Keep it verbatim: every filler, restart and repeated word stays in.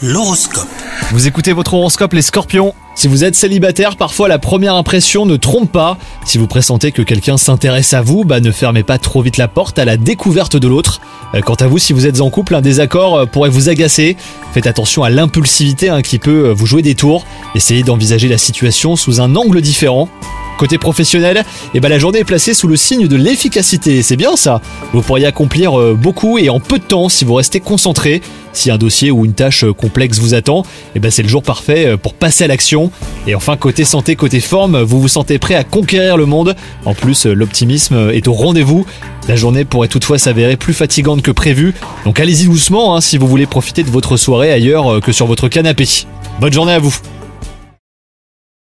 L'horoscope. Vous écoutez votre horoscope les scorpions. Si vous êtes célibataire, parfois la première impression ne trompe pas. Si vous pressentez que quelqu'un s'intéresse à vous, bah ne fermez pas trop vite la porte à la découverte de l'autre. Quant à vous, si vous êtes en couple, un désaccord pourrait vous agacer. Faites attention à l'impulsivité hein, qui peut vous jouer des tours. Essayez d'envisager la situation sous un angle différent. Côté professionnel, eh ben la journée est placée sous le signe de l'efficacité, c'est bien ça. Vous pourriez accomplir beaucoup et en peu de temps si vous restez concentré. Si un dossier ou une tâche complexe vous attend, eh ben c'est le jour parfait pour passer à l'action. Et enfin, côté santé, côté forme, vous vous sentez prêt à conquérir le monde. En plus, l'optimisme est au rendez-vous. La journée pourrait toutefois s'avérer plus fatigante que prévu. Donc allez-y doucement hein, si vous voulez profiter de votre soirée ailleurs que sur votre canapé. Bonne journée à vous.